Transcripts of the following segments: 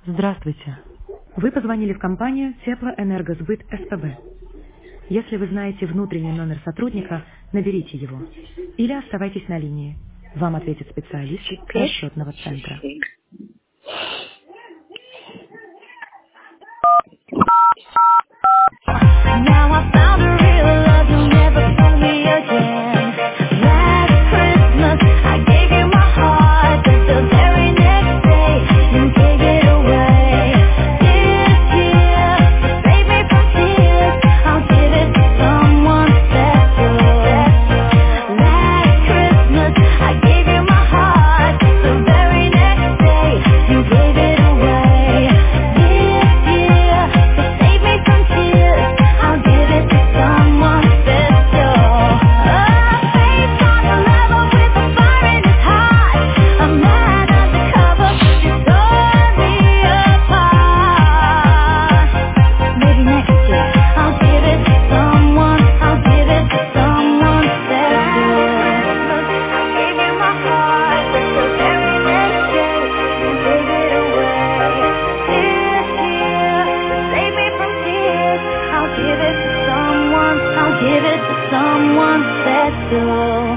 Здравствуйте. Вы позвонили в компанию Теплоэнергосбыт СПБ. Если вы знаете внутренний номер сотрудника, наберите его. Или оставайтесь на линии. Вам ответит специалист расчетного центра. Now I found a real love, you'll never fool me again. Last Christmas, I gave you my heart, but the very next day, you gave it away. This year, save me from tears, I'll give it to someone special. Last Christmas, I gave you my heart, the very next day, you gave it away. This year, save me from tears, I'll give it to someone special. A face on the level with a fire in his heart. A man undercover, you tore me apart. Maybe next year, I'll give it to someone. I'll give it to someone special. I gave you my heart, but the very next day, you gave it away. This year, save me from tears. I'll give it to someone. I'll give it to someone special.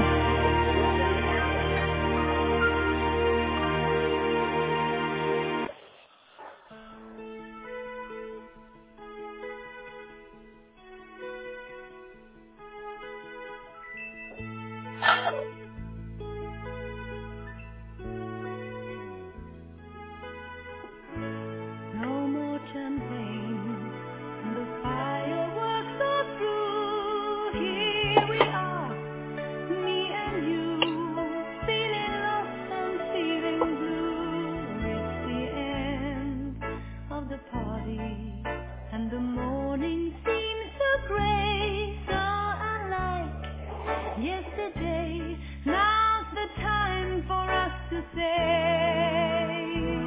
No more champagne, the fireworks are through. Here we are, me and you, feeling lost and feeling blue. It's the end of the party, and the morning seems so gray, so unlike yesterday. Now's the time for us to say